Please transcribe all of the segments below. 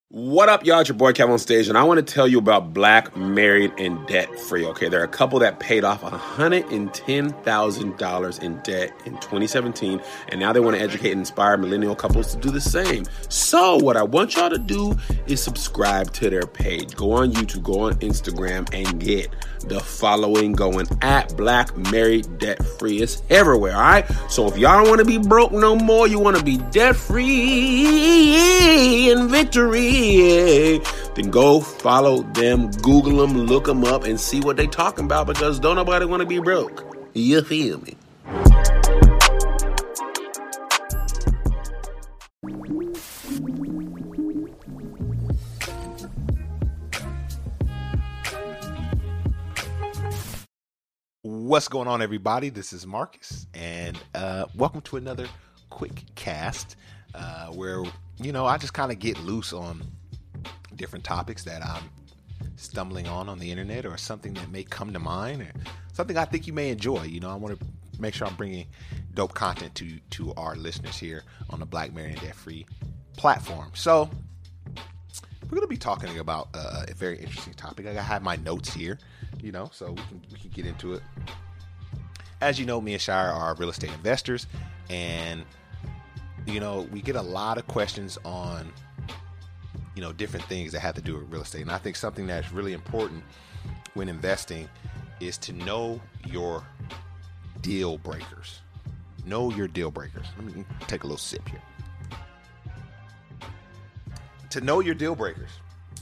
What up, y'all? It's your boy Kev on stage, and I want to tell you about Black Married and Debt Free. Okay, there are a couple that paid off $110,000 in debt in 2017, and now they want to educate and inspire millennial couples to do the same. So what I want y'all to do is subscribe to their page. Go on YouTube, go on Instagram, and get the following going at Black Married Debt Free. It's everywhere, all right? So if y'all don't want to be broke no more, you want to be debt free in victory, then go follow them, Google them, look them up, and see what they talking about, because don't nobody want to be broke. You feel me? What's going on, everybody? This is Marcus, and welcome to another quick cast where, I just kind of get loose on different topics that I'm stumbling on the internet, or something that may come to mind, or something I think you may enjoy. I want to make sure I'm bringing dope content to our listeners here on the Black Married and Debt Free platform. So we're going to be talking about a very interesting topic. I have my notes here, so we can get into it. As you know, me and Shire are real estate investors, and we get a lot of questions on different things that have to do with real estate. And I think something that's really important when investing is to know your deal breakers. Know your deal breakers. Let me take a little sip here. To know your deal breakers.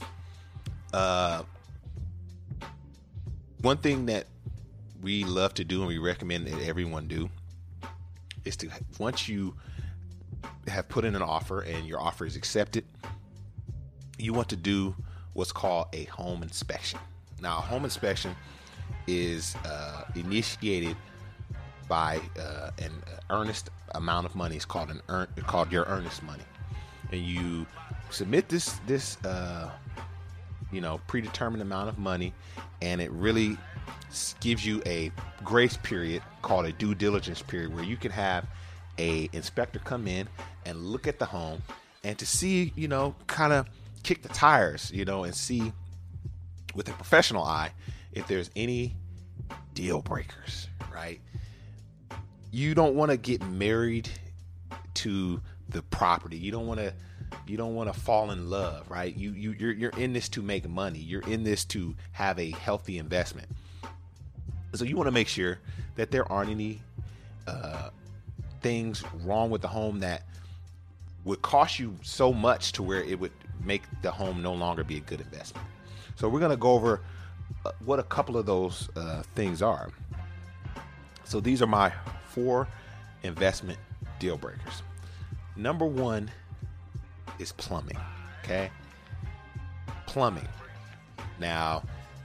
One thing that we love to do and we recommend that everyone do is to, once you have put in an offer and your offer is accepted, you want to do what's called a home inspection. Now, a home inspection is initiated by an earnest amount of money. It's called your earnest money, and you submit this predetermined amount of money, and it really gives you a grace period called a due diligence period, where you can have a inspector come in and look at the home and to see, kind of kick the tires, and see with a professional eye if there's any deal breakers, right? You don't want to get married to the property. You don't want to fall in love, right? You're in this to make money. You're in this to have a healthy investment. So you want to make sure that there aren't any things wrong with the home that would cost you so much to where it would make the home no longer be a good investment. So we're going to go over what a couple of those things are. So these are my 4 investment deal breakers. Number 1 is plumbing. Okay. Plumbing. Now,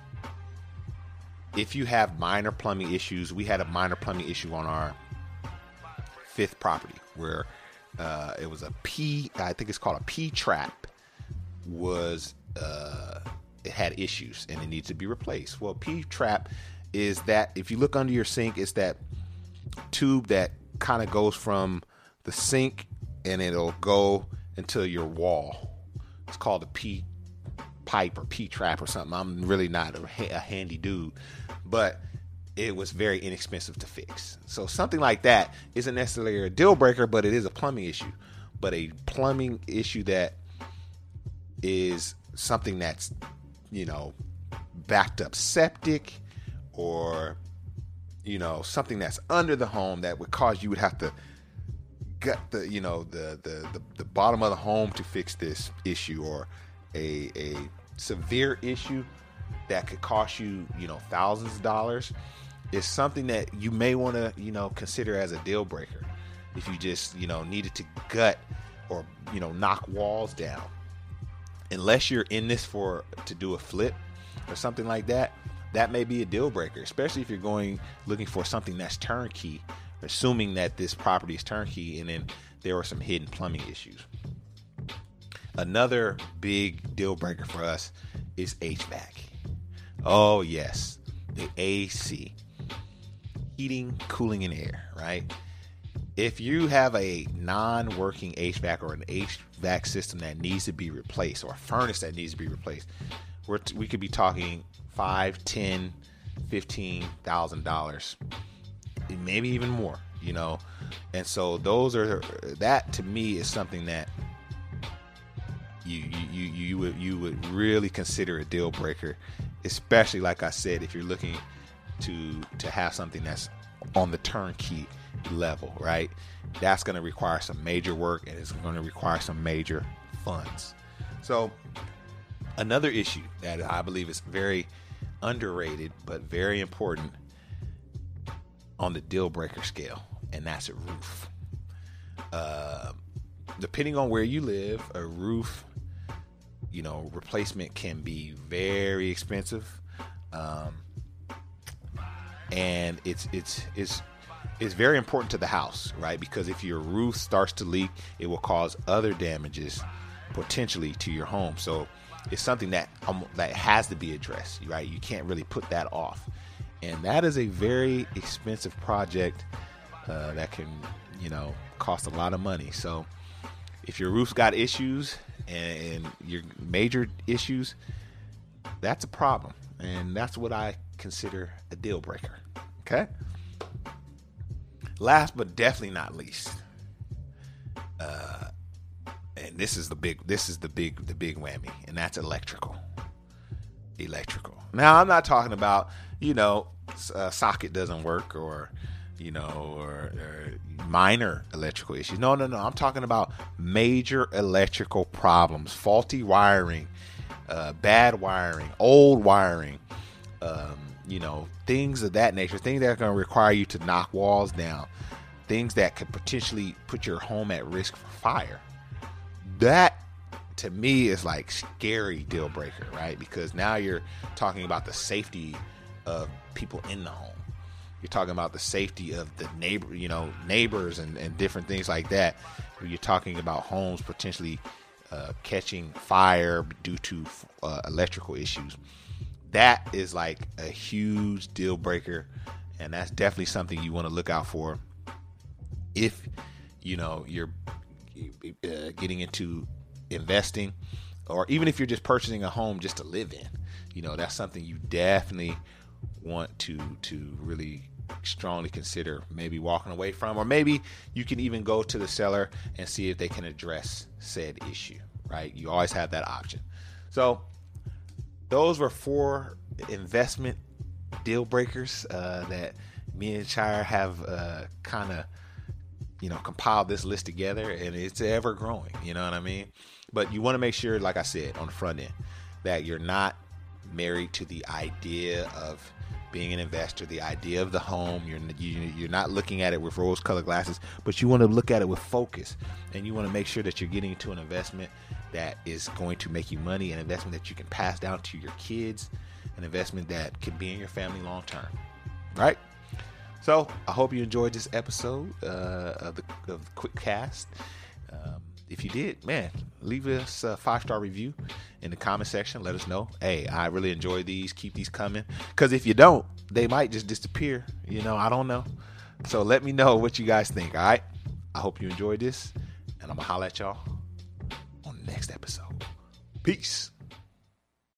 if you have minor plumbing issues, we had a minor plumbing issue on our 5th property where it was I think it's called a P-trap, it had issues and it needs to be replaced. Well, P-trap is that if you look under your sink, it's that tube that kind of goes from the sink and it'll go into your wall. It's called a P-pipe or P-trap or something. I'm really not a handy dude, but it was very inexpensive to fix. So something like that isn't necessarily a deal breaker, but it is a plumbing issue. But a plumbing issue that is something that's, backed up septic, or, something that's under the home that would cause you would have to gut the bottom of the home to fix this issue, or a severe issue that could cost you, thousands of dollars, is something that you may want to, consider as a deal breaker. If you just, needed to gut or, knock walls down. Unless you're in this to do a flip or something like that, that may be a deal breaker, especially if you're looking for something that's turnkey, assuming that this property is turnkey and then there are some hidden plumbing issues. Another big deal breaker for us is HVAC. Oh, yes, the AC. Heating, cooling, and air, right? if you have a non-working HVAC or an HVAC system that needs to be replaced, or a furnace that needs to be replaced, we could be talking $5,000, $10,000, $15,000, maybe even more, And so that to me is something that you would really consider a deal breaker, especially, like I said, if you're looking to have something that's on the turnkey level, right? That's going to require some major work, and it's going to require some major funds. So another issue that I believe is very underrated but very important on the deal breaker scale, and that's a roof. Depending on where you live, a roof, replacement can be very expensive, and it's very important to the house, right? Because if your roof starts to leak, it will cause other damages potentially to your home. So it's something that has to be addressed, right? You can't really put that off, and that is a very expensive project that can, cost a lot of money. So if your roof's got issues and your major issues, that's a problem, and that's what I consider a deal breaker. Okay. Last but definitely not least, and this is the big whammy, and that's electrical. Now, I'm not talking about a socket doesn't work or minor electrical issues. No. I'm talking about major electrical problems, faulty wiring, bad wiring, old wiring. Things of that nature, things that are going to require you to knock walls down, things that could potentially put your home at risk for fire. That, to me, is like scary deal breaker, right? Because now you're talking about the safety of people in the home. You're talking about the safety of the neighbors and different things like that. You're talking about homes potentially catching fire due to electrical issues. That is like a huge deal breaker, and that's definitely something you want to look out for if you're getting into investing, or even if you're just purchasing a home just to live in. That's something you definitely want to really strongly consider maybe walking away from, or maybe you can even go to the seller and see if they can address said issue, right? You always have that option. So those were 4 investment deal breakers that me and Shire have kind of, compiled this list together, and it's ever growing. You know what I mean? But you want to make sure, like I said, on the front end, that you're not married to the idea of being an investor, the idea of the home. You're not looking at it with rose-colored glasses, but you want to look at it with focus, and you want to make sure that you're getting into an investment that is going to make you money, an investment that you can pass down to your kids, an investment that can be in your family long term, right? So I hope you enjoyed this episode of the Quick Cast. If you did, man, leave us a 5-star review in the comment section. Let us know, hey, I really enjoy these. Keep these coming. Because if you don't, they might just disappear. I don't know. So let me know what you guys think, all right? I hope you enjoyed this, and I'm going to holler at y'all on the next episode. Peace.